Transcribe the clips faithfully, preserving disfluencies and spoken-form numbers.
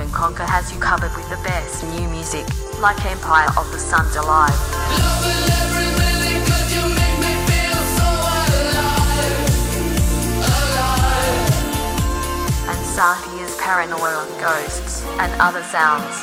and Conquer has you covered with the best new music, like Empire of the Sun's Alive. And Satia's Paranoia Ghosts and Other Sounds.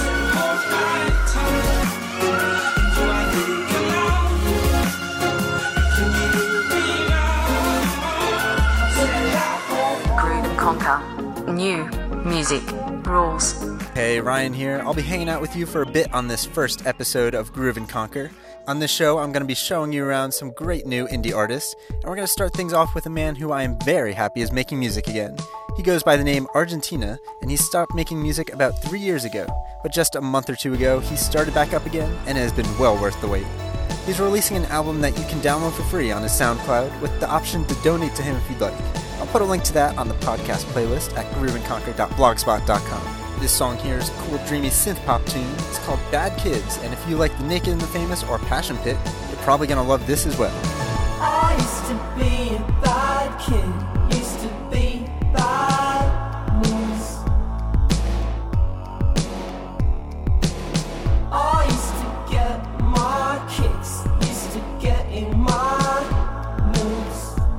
Groove and Conquer. New music rules. Hey, Ryan here. I'll be hanging out with you for a bit on this first episode of Groove and Conquer. On this show, I'm going to be showing you around some great new indie artists, and we're going to start things off with a man who I am very happy is making music again. He goes by the name Argentina, and he stopped making music about three years ago, but just a month or two ago, he started back up again, and it has been well worth the wait. He's releasing an album that you can download for free on his SoundCloud, with the option to donate to him if you'd like. I'll put a link to that on the podcast playlist at groove and conquer dot blogspot dot com. This song here is a cool, dreamy synth-pop tune. It's called Bad Kids, and if you like The Naked and the Famous or Passion Pit, you're probably going to love this as well. I used to be a bad kid, used to be bad news. I used to get my kicks, used to get in my moods.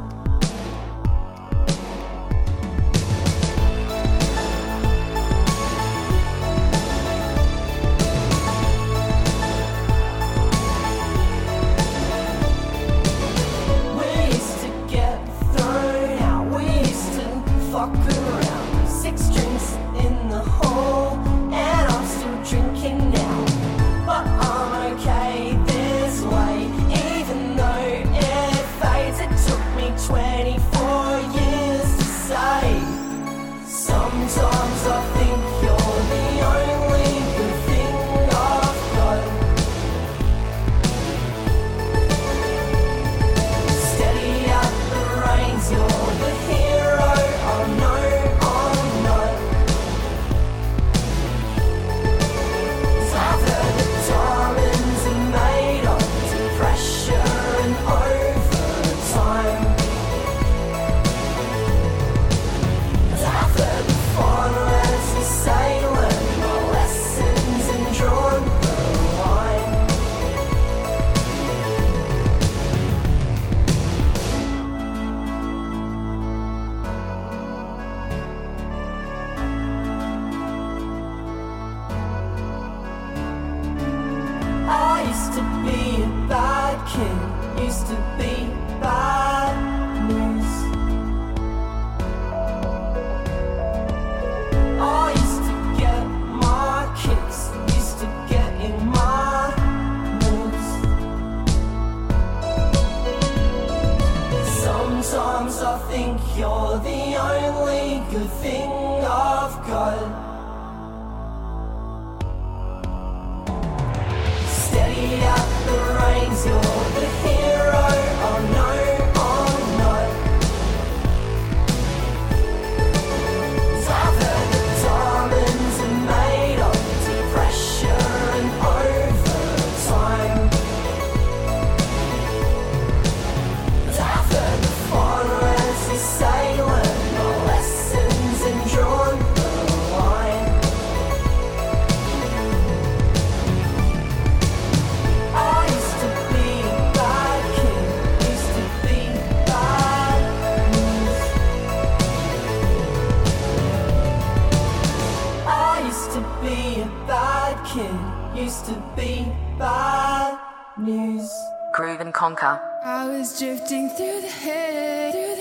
Groove and Conquer. I was drifting through the haze, through the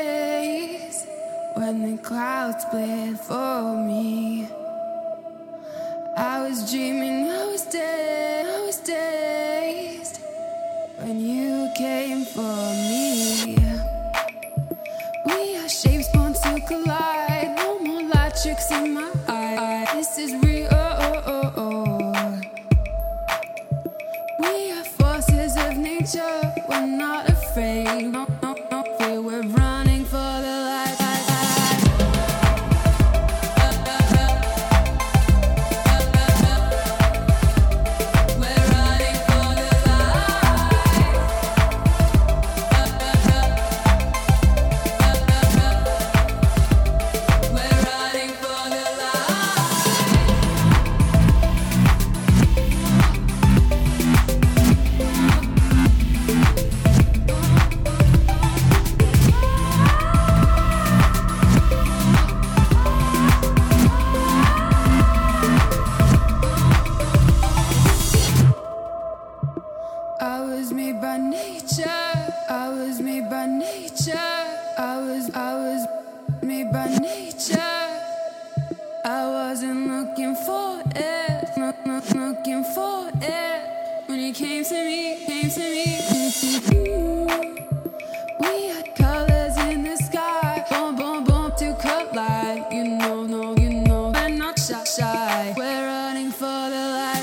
haze, when the clouds cleared for me. I was dreaming, I was dead, I was dazed, when you came for me. We are shapes born to collide, no more light tricks in my eye. This is real. We are forces of nature, we're not afraid. No, no, no fear, we're running for the light. We're running for the light. We're running for the light. it came to me, came to me. We had colors in the sky, boom, boom, boom, to collide. You know, no, you know, we're not shy, shy. We're running for the light.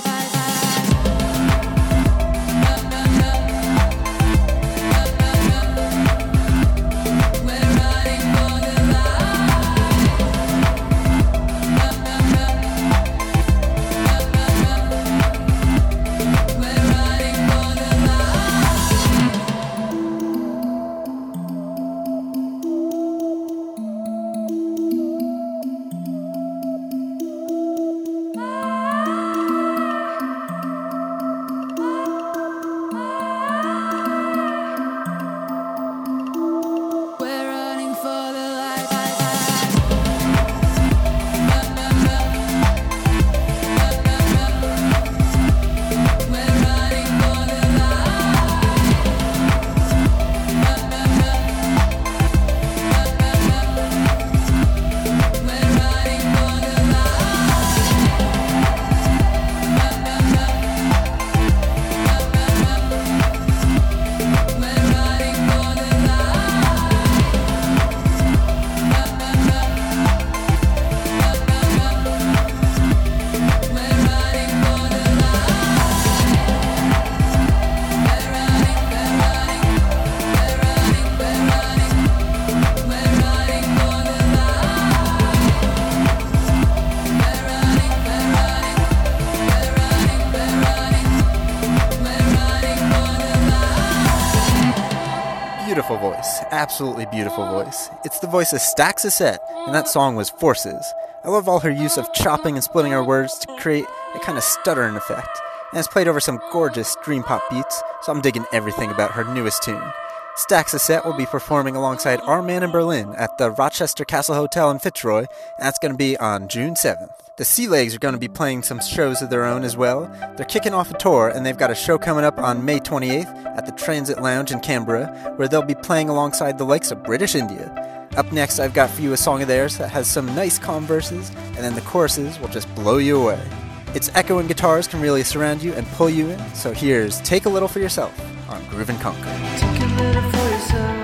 Beautiful voice. Absolutely beautiful voice. It's the voice of Stax Aset, and that song was Forces. I love all her use of chopping and splitting her words to create a kind of stuttering effect, and it's played over some gorgeous dream pop beats, so I'm digging everything about her newest tune. Stax Aset will be performing alongside our man in Berlin at the Rochester Castle Hotel in Fitzroy, and that's going to be on June seventh. The Sea Legs are going to be playing some shows of their own as well. They're kicking off a tour, and they've got a show coming up on May twenty-eighth at the Transit Lounge in Canberra, where they'll be playing alongside the likes of British India. Up next, I've got for you a song of theirs that has some nice calm verses, and then the choruses will just blow you away. Its echoing guitars can really surround you and pull you in, so here's Take a Little for Yourself on Groove and Conquer. Take a little for yourself.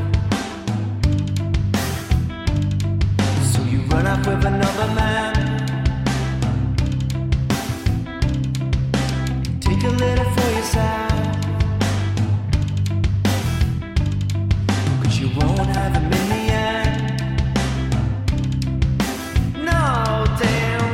So you run up with another man. Take a little for yourself. Cause you won't have him in the end. No, damn.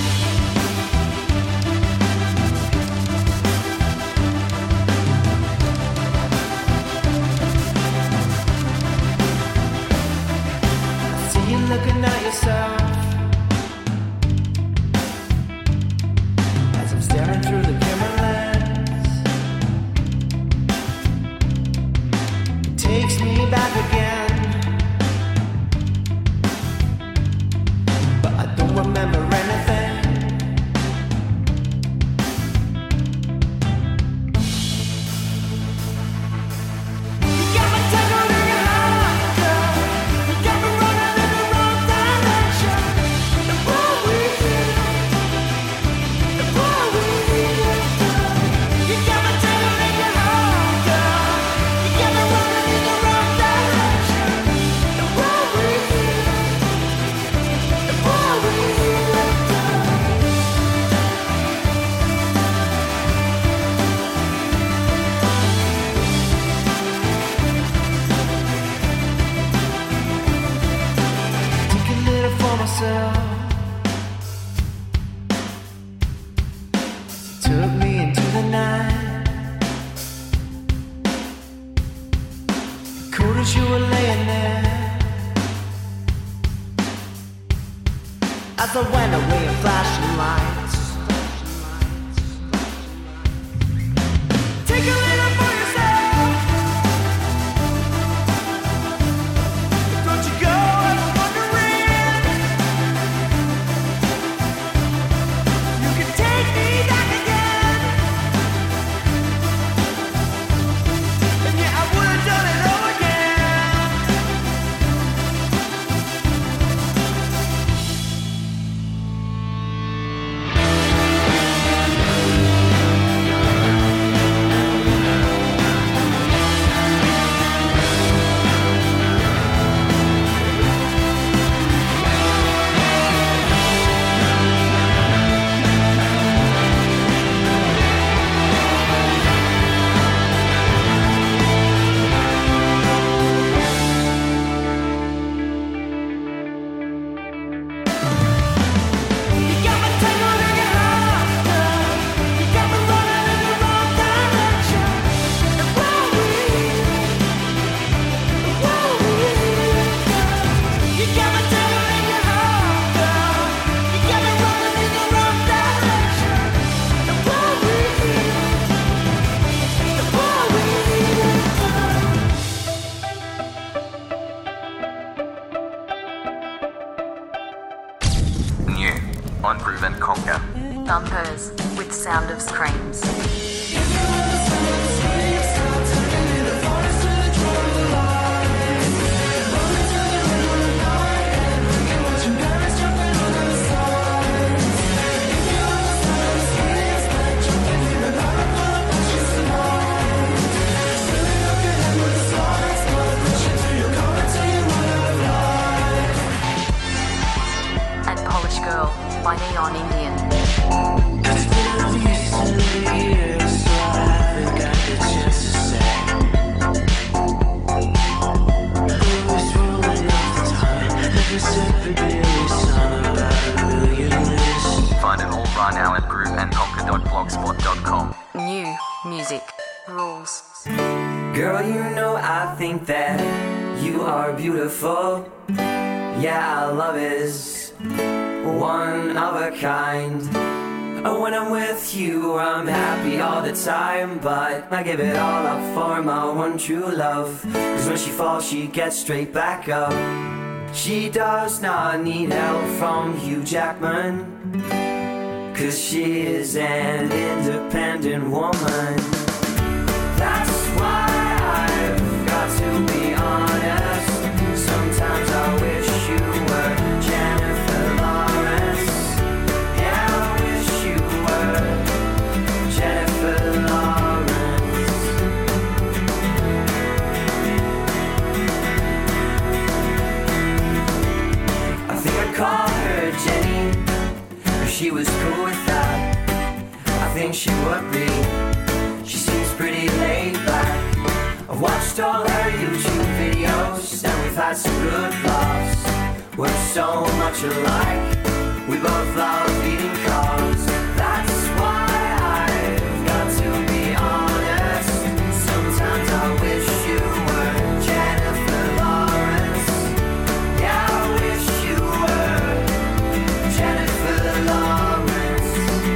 Looking at yourself as I'm staring through the camera lens. It takes me back again, but I don't remember anything. You got me tangled in your heart, girl. You got me running in the wrong direction. The more we hear, the more we hear, girl. You got me tangled in your heart, girl. You got me running in the wrong direction. The more we hear, the more we hear, girl. Take a little for myself. Took me into the night. Cold as you were laying there. As I went away in flashing lights. Take a little for yourself. Don't you go ever wondering. You can take me back again. And yeah, I would have done it all again. on Groove and Conquer. Thumpers with sound of screams. And Polish Girl by Neon Indian. Find it all right now at groove and conquer dot blogspot dot com. New music rules. Girl, you know I think that you are beautiful. Yeah, our love is one of a kind. Oh, when I'm with you, I'm happy all the time. But I give it all up for my one true love. Cause when she falls, she gets straight back up. She does not need help from Hugh Jackman. Cause she is an independent woman. That's why I've got to be honest. Sometimes I wish you were Jennifer Lawrence. Yeah, I wish you were Jennifer Lawrence. I think I'd call her Jenny, if she was cool with that. I think she would be. She seems pretty laid back. I've watched all her YouTube videos and we've had some good laughs. We're so much alike. We both love eating cars. That's why I've got to be honest. Sometimes I wish you were Jennifer Lawrence. Yeah, I wish you were Jennifer Lawrence.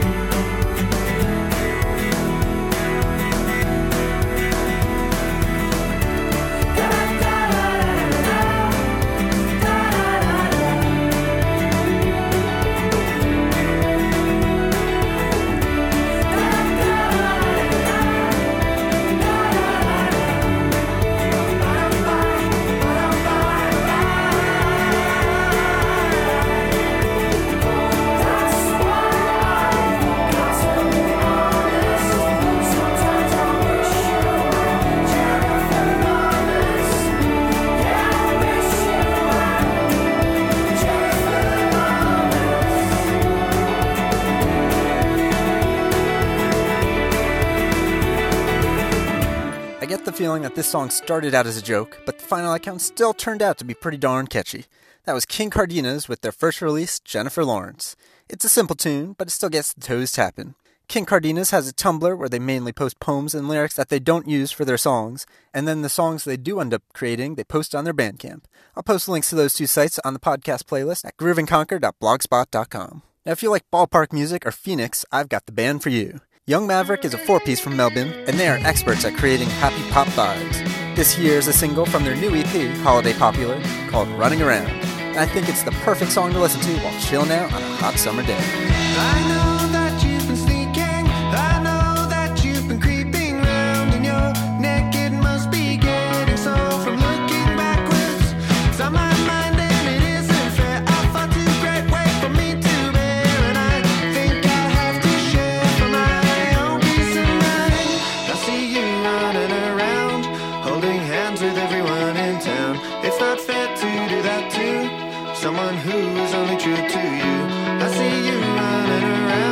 I get the feeling that this song started out as a joke, but the final account still turned out to be pretty darn catchy. That was King Cardenas with their first release, Jennifer Lawrence. It's a simple tune, but it still gets the toes tapping. King Cardenas has a Tumblr where they mainly post poems and lyrics that they don't use for their songs, and then the songs they do end up creating, they post on their Bandcamp. I'll post links to those two sites on the podcast playlist at groove and conquer dot blogspot dot com. Now, if you like ballpark music or Phoenix, I've got the band for you. Young Maverick is a four-piece from Melbourne, and they are experts at creating happy pop vibes. This here is a single from their new E P, Holiday Popular, called Running Around. And I think it's the perfect song to listen to while chilling out on a hot summer day. I know that you've been sneaking. I know that you've been creeping round, and your naked must be getting so from looking backwards. It's on my mind and it isn't fair. I fought too great way for me to bear, and I think I have to share for my own peace of mind. I see you running around, holding hands with everyone in town. It's not fair to do that to someone who is only true to you. I see you running around.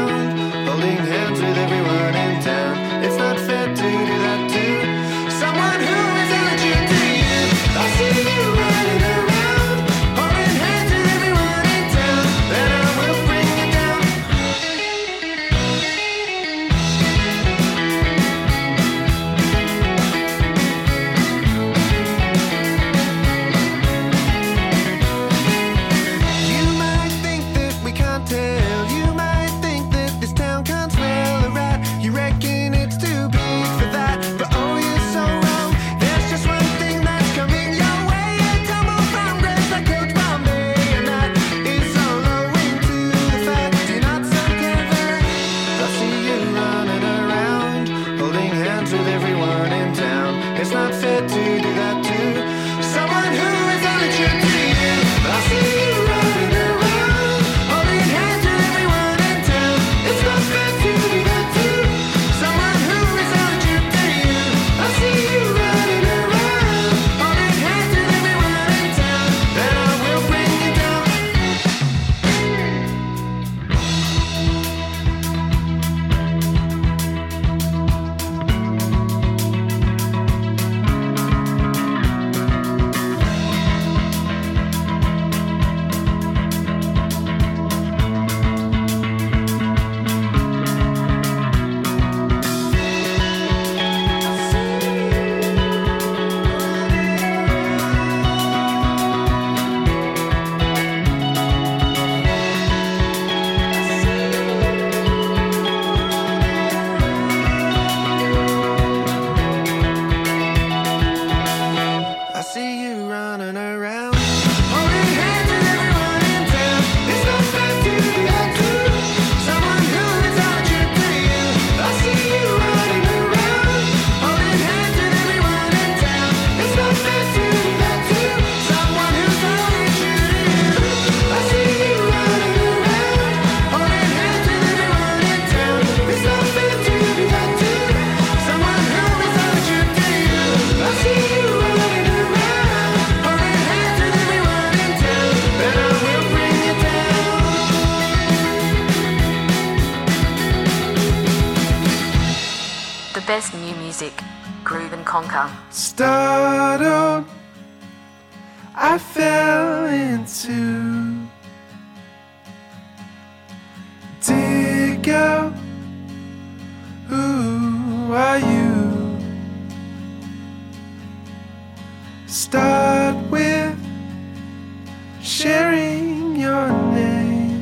best new music. Groove and Conquer. Startled, I fell into dig out. Who are you? Start with sharing your name.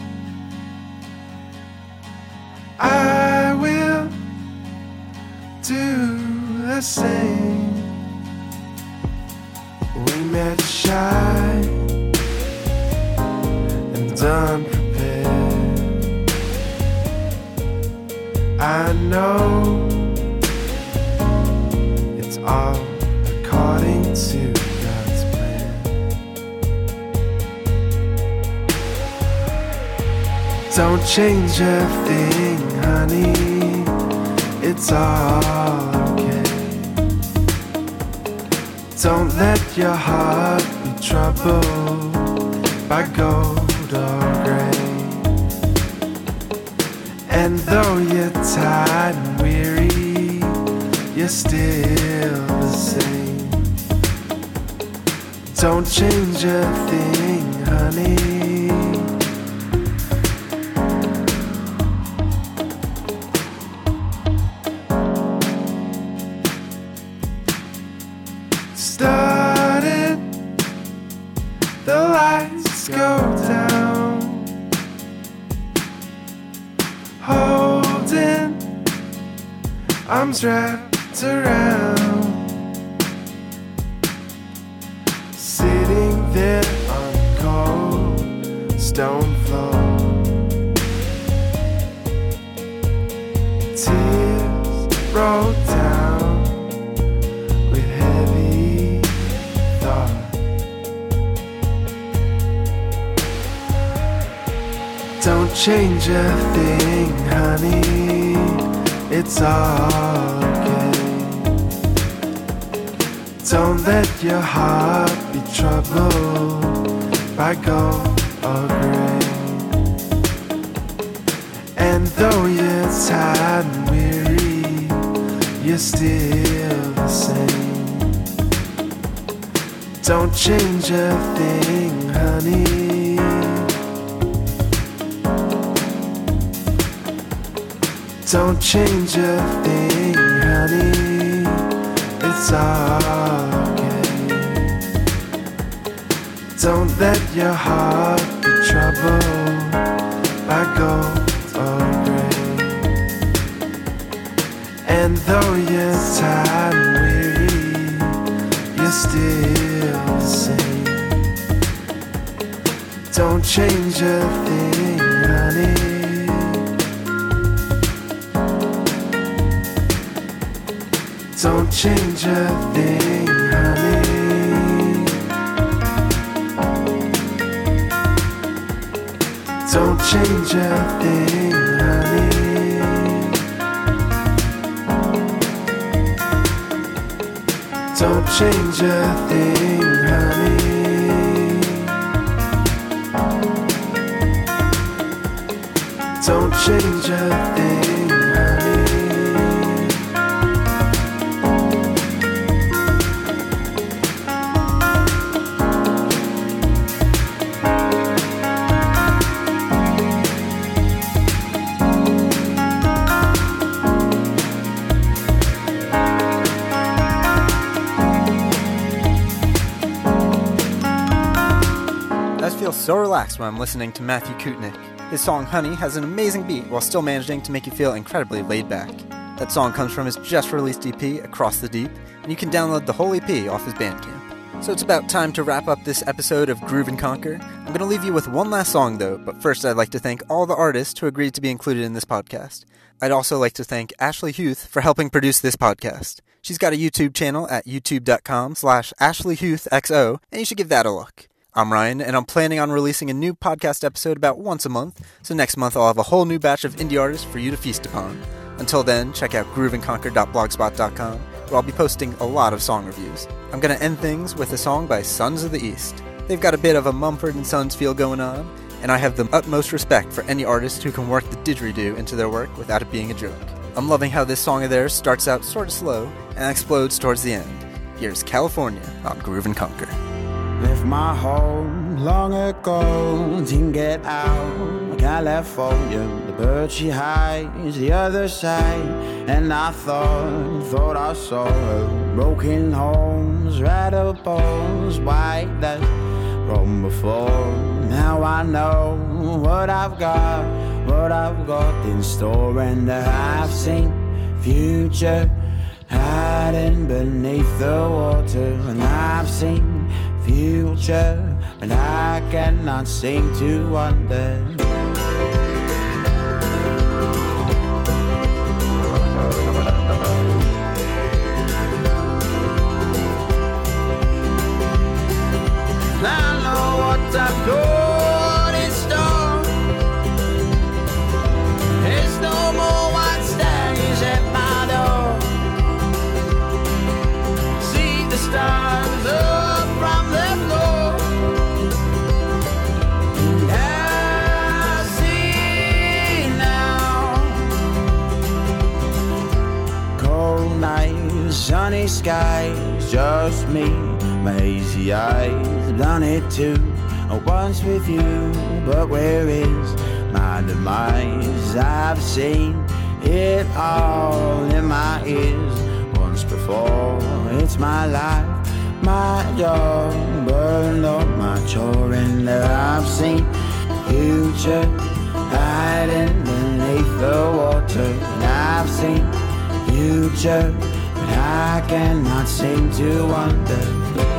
I will do the same. We met shy and unprepared. I know it's all according to God's plan. Don't change a thing, honey. It's all okay. Don't let your heart be troubled by gold or gray. And though you're tired and weary, you're still the same. Don't change a thing, honey. Started, the lights go down, holding arms wrapped around, sitting there on cold stone floor, tears roll down with heavy thought. Don't change a thing, honey. It's all okay. Don't let your heart be troubled by gold or gray. And though you're tired and weary, you're still the same. Don't change a thing, honey. Don't change a thing, honey. It's all okay. Don't let your heart be troubled by gold or gray. And though you're tired and weary, you're still the same. Don't change a thing, honey. Don't change a thing, honey. Don't change a thing, honey. Don't change a thing, honey. Don't change a thing, honey. So relaxed when I'm listening to Matthew Kutnick. His song Honey has an amazing beat while still managing to make you feel incredibly laid back. That song comes from his just released E P, Across the Deep, and you can download the whole E P off his Bandcamp. So it's about time to wrap up this episode of Groove and Conquer. I'm going to leave you with one last song though, but first I'd like to thank all the artists who agreed to be included in this podcast. I'd also like to thank Ashley Huth for helping produce this podcast. She's got a YouTube channel at youtube.com slash ashleyhuthxo, and you should give that a look. I'm Ryan, and I'm planning on releasing a new podcast episode about once a month, so next month I'll have a whole new batch of indie artists for you to feast upon. Until then, check out groove and conquer dot blogspot dot com, where I'll be posting a lot of song reviews. I'm going to end things with a song by Sons of the East. They've got a bit of a Mumford and Sons feel going on, and I have the utmost respect for any artist who can work the didgeridoo into their work without it being a joke. I'm loving how this song of theirs starts out sort of slow and explodes towards the end. Here's California on Groove and Conquer. Left my home long ago, didn't get out. California, the bird she hides the other side. And I thought, thought I saw her broken homes, rattled bones, white that from before. Now I know what I've got, what I've got in store, and I've seen future hiding beneath the water, and I've seen future, but I cannot seem to wonder. I know what I've got in store. There's no more white stays at my door. See the stars up from the floor. And I see now. Cold nights, sunny skies, just me, my hazy eyes. Done it too, once with you, but where is my demise? I've seen it all in my ears once before. It's my life, my job, burned up my chore, and I've seen future hiding beneath the water, and I've seen future, but I cannot seem to wonder.